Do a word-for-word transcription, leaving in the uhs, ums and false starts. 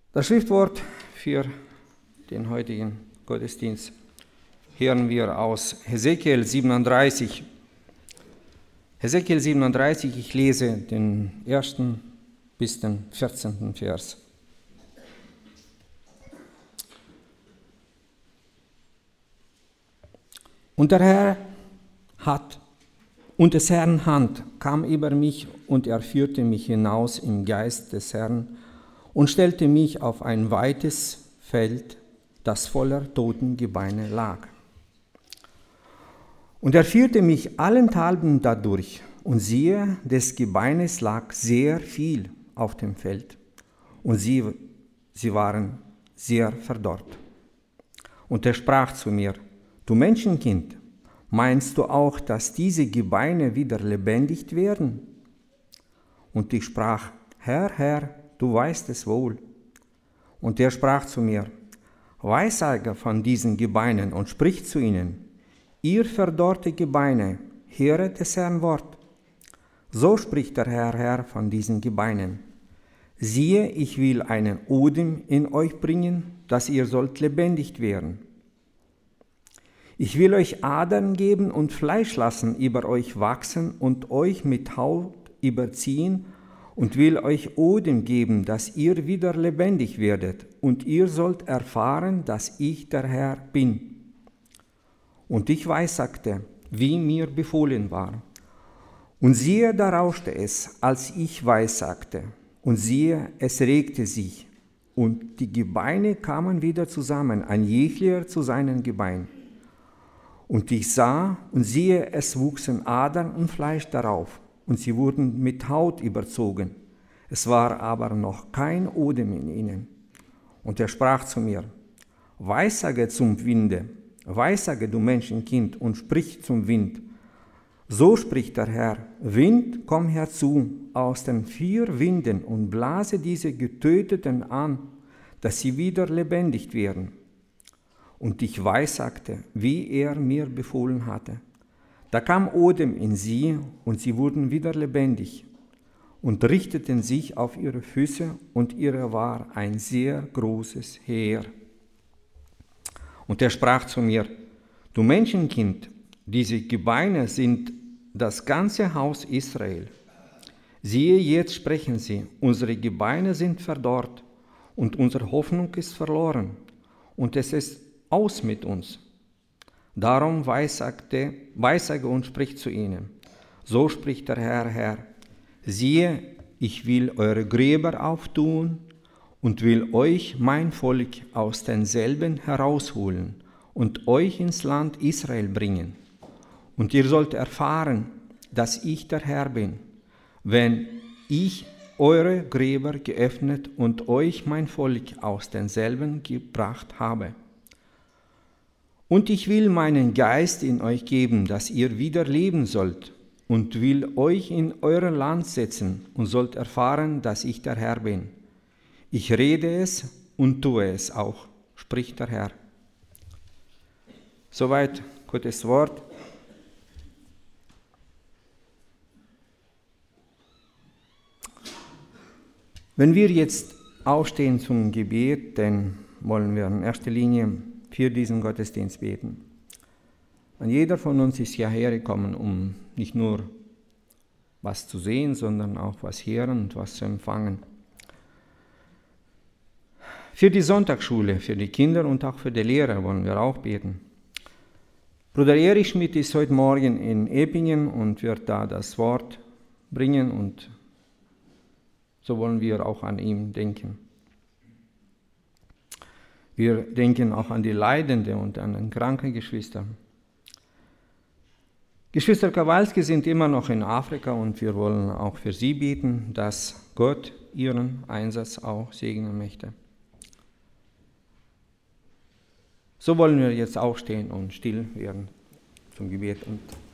Das Schriftwort für den heutigen Gottesdienst hören wir aus Hesekiel siebenunddreißig. Hesekiel siebenunddreißig, ich lese den ersten bis den vierzehnten Vers. Und der Herr hat, und des Herrn Hand kam über mich, und er führte mich hinaus im Geist des Herrn und stellte mich auf ein weites Feld, das voller Totengebeine lag. Und er führte mich allenthalben dadurch, und siehe, des Gebeines lag sehr viel auf dem Feld, und sie, sie waren sehr verdorrt. Und er sprach zu mir: Du Menschenkind, meinst du auch, dass diese Gebeine wieder lebendig werden? Und ich sprach: Herr, Herr, du weißt es wohl. Und er sprach zu mir: Weissage von diesen Gebeinen und sprich zu ihnen: Ihr verdorrte Gebeine, höret des Herrn Wort. So spricht der Herr, Herr von diesen Gebeinen: Siehe, ich will einen Odem in euch bringen, dass ihr sollt lebendig werden. Ich will euch Adern geben und Fleisch lassen über euch wachsen und euch mit Haut überziehen und will euch Odem geben, dass ihr wieder lebendig werdet, und ihr sollt erfahren, dass ich der Herr bin. Und ich weissagte, wie mir befohlen war. Und siehe, da rauschte es, als ich weissagte, und siehe, es regte sich, und die Gebeine kamen wieder zusammen, ein jeglicher zu seinen Gebeinen. Und ich sah, und siehe, es wuchsen Adern und Fleisch darauf, und sie wurden mit Haut überzogen. Es war aber noch kein Odem in ihnen. Und er sprach zu mir: Weissage zum Winde, weissage, du Menschenkind, und sprich zum Wind. So spricht der Herr: Wind, komm herzu aus den vier Winden und blase diese Getöteten an, dass sie wieder lebendig werden. Und ich weissagte, wie er mir befohlen hatte. Da kam Odem in sie, und sie wurden wieder lebendig und richteten sich auf ihre Füße, und ihre war ein sehr großes Heer. Und er sprach zu mir: Du Menschenkind, diese Gebeine sind das ganze Haus Israel. Siehe, jetzt sprechen sie: Unsere Gebeine sind verdorrt, und unsere Hoffnung ist verloren, und es ist aus mit uns. Darum weissagte, weissage und sprich zu ihnen: So spricht der Herr, Herr: Siehe, ich will eure Gräber auftun und will euch, mein Volk, aus denselben herausholen und euch ins Land Israel bringen. Und ihr sollt erfahren, dass ich der Herr bin, wenn ich eure Gräber geöffnet und euch, mein Volk, aus denselben gebracht habe. Und ich will meinen Geist in euch geben, dass ihr wieder leben sollt, und will euch in euer Land setzen und sollt erfahren, dass ich der Herr bin. Ich rede es und tue es auch, spricht der Herr. Soweit Gottes Wort. Wenn wir jetzt aufstehen zum Gebet, dann wollen wir in erster Linie für diesen Gottesdienst beten. Und jeder von uns ist hierher gekommen, um nicht nur was zu sehen, sondern auch was hören und was zu empfangen. Für die Sonntagsschule, für die Kinder und auch für die Lehrer wollen wir auch beten. Bruder Erich Schmidt ist heute Morgen in Eppingen und wird da das Wort bringen, und so wollen wir auch an ihn denken. Wir denken auch an die Leidenden und an die kranken Geschwister. Geschwister Kowalski sind immer noch in Afrika, und wir wollen auch für sie beten, dass Gott ihren Einsatz auch segnen möchte. So wollen wir jetzt aufstehen und still werden zum Gebet und